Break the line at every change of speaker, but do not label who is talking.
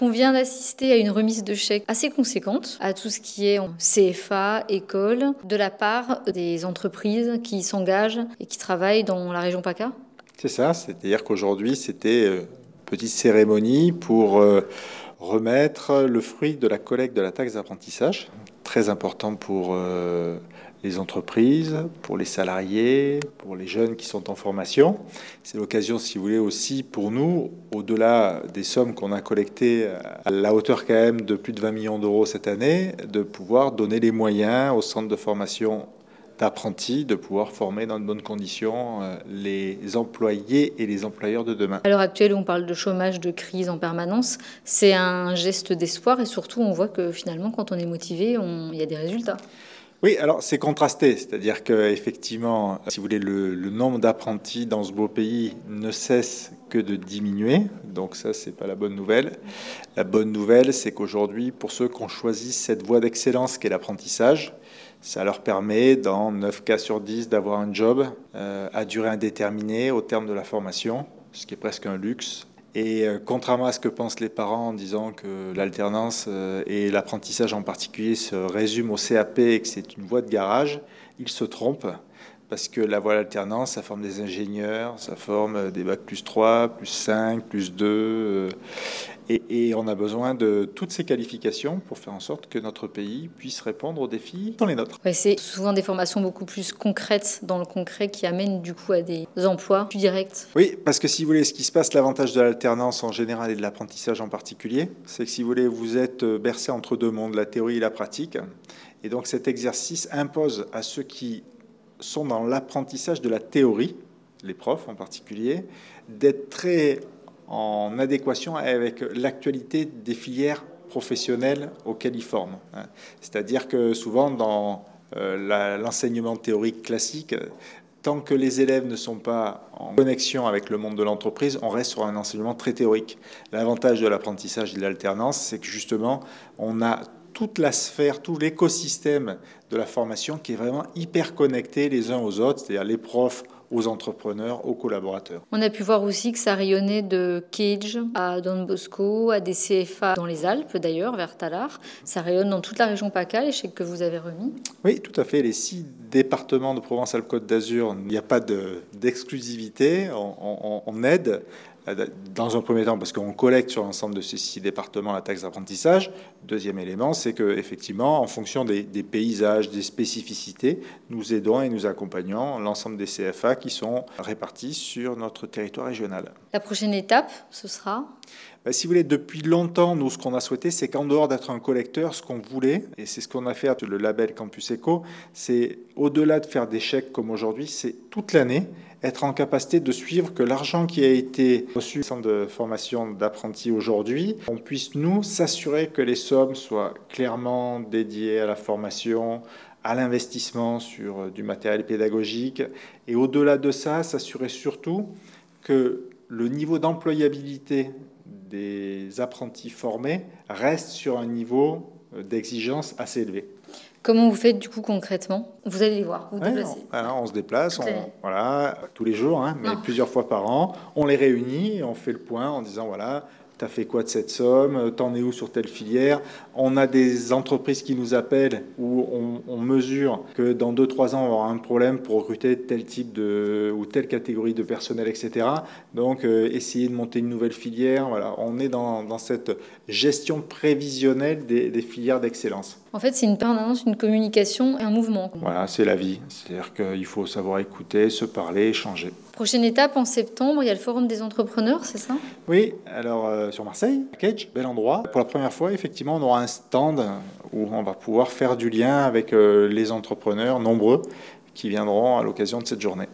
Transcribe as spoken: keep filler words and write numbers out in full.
On vient d'assister à une remise de chèques assez conséquente à tout ce qui est C F A, école, de la part des entreprises qui s'engagent et qui travaillent dans la région PACA.
C'est ça, c'est-à-dire qu'aujourd'hui, c'était une petite cérémonie pour euh, remettre le fruit de la collecte de la taxe d'apprentissage, très important pour euh, les entreprises, pour les salariés, pour les jeunes qui sont en formation. C'est l'occasion, si vous voulez, aussi pour nous, au-delà des sommes qu'on a collectées à la hauteur quand même de plus de vingt millions d'euros cette année, de pouvoir donner les moyens aux centres de formation d'apprentis de pouvoir former dans de bonnes conditions les employés et les employeurs de demain.
À l'heure actuelle, on parle de chômage, de crise en permanence. C'est un geste d'espoir et surtout, on voit que finalement, quand on est motivé, on... il y a des résultats.
Oui, alors c'est contrasté, c'est-à-dire qu'effectivement, si vous voulez, le, le nombre d'apprentis dans ce beau pays ne cesse que de diminuer, donc ça, c'est pas la bonne nouvelle. La bonne nouvelle, c'est qu'aujourd'hui, pour ceux qui ont choisi cette voie d'excellence qu'est l'apprentissage, ça leur permet, dans neuf cas sur dix, d'avoir un job euh, à durée indéterminée au terme de la formation, ce qui est presque un luxe. Et euh, contrairement à ce que pensent les parents en disant que l'alternance euh, et l'apprentissage en particulier se résument au C A P et que c'est une voie de garage, ils se trompent. Parce que la voie d'alternance, ça forme des ingénieurs, ça forme des bacs plus trois, plus cinq, plus deux. Euh, et, et on a besoin de toutes ces qualifications pour faire en sorte que notre pays puisse répondre aux défis dans les nôtres.
Ouais, c'est souvent des formations beaucoup plus concrètes dans le concret qui amènent du coup à des emplois plus directs.
Oui, parce que si vous voulez, ce qui se passe, l'avantage de l'alternance en général et de l'apprentissage en particulier, c'est que si vous voulez, vous êtes bercé entre deux mondes, la théorie et la pratique. Et donc cet exercice impose à ceux qui sont dans l'apprentissage de la théorie, les profs en particulier, d'être très en adéquation avec l'actualité des filières professionnelles auxquelles ils forment. C'est-à-dire que souvent dans euh, l'enseignement théorique classique, tant que les élèves ne sont pas en connexion avec le monde de l'entreprise, on reste sur un enseignement très théorique. L'avantage de l'apprentissage et de l'alternance, c'est que justement, on a toute la sphère, tout l'écosystème de la formation qui est vraiment hyper connecté les uns aux autres, c'est-à-dire les profs aux entrepreneurs, aux collaborateurs.
On a pu voir aussi que ça rayonnait de Cage à Don Bosco, à des C F A dans les Alpes d'ailleurs, vers Tallard. Ça rayonne dans toute la région PACA, les chèques que vous avez remis.
Oui, tout à fait. Les six départements de Provence-Alpes-Côte d'Azur, il n'y a pas de, d'exclusivité. On, on, on aide dans un premier temps parce qu'on collecte sur l'ensemble de ces six départements la taxe d'apprentissage. Deuxième élément, c'est que effectivement, en fonction des, des paysages, des spécificités, nous aidons et nous accompagnons l'ensemble des C F A qui sont répartis sur notre territoire régional.
La prochaine étape, ce sera ?
Ben, si vous voulez, depuis longtemps, nous, ce qu'on a souhaité, c'est qu'en dehors d'être un collecteur, ce qu'on voulait, et c'est ce qu'on a fait avec le label Campus Éco, c'est au-delà de faire des chèques comme aujourd'hui, c'est toute l'année être en capacité de suivre que l'argent qui a été reçu au centre de formation d'apprentis aujourd'hui, on puisse nous s'assurer que les sommes soient clairement dédiées à la formation, à l'investissement sur du matériel pédagogique, et au-delà de ça, s'assurer surtout que le niveau d'employabilité des apprentis formés reste sur un niveau d'exigence assez élevé.
Comment vous faites du coup concrètement ? Vous allez les voir, vous vous
ouais,
déplacez.
On, alors on se déplace, on, voilà, tous les jours, hein, mais non. plusieurs fois par an. On les réunit et on fait le point en disant voilà, t'as fait quoi de cette somme ? T'en es où sur telle filière ? On a des entreprises qui nous appellent où on, on mesure que dans deux trois ans, on va avoir un problème pour recruter tel type de ou telle catégorie de personnel, et cetera. Donc, euh, essayer de monter une nouvelle filière. Voilà, on est dans, dans cette gestion prévisionnelle des, des filières d'excellence.
En fait, c'est une permanence, une communication et un mouvement.
Voilà, c'est la vie. C'est-à-dire qu'il faut savoir écouter, se parler, échanger.
Prochaine étape, en septembre, il y a le Forum des entrepreneurs, c'est ça ?
Oui, alors euh, sur Marseille, Cage, bel endroit. Pour la première fois, effectivement, on aura un stand où on va pouvoir faire du lien avec euh, les entrepreneurs nombreux qui viendront à l'occasion de cette journée.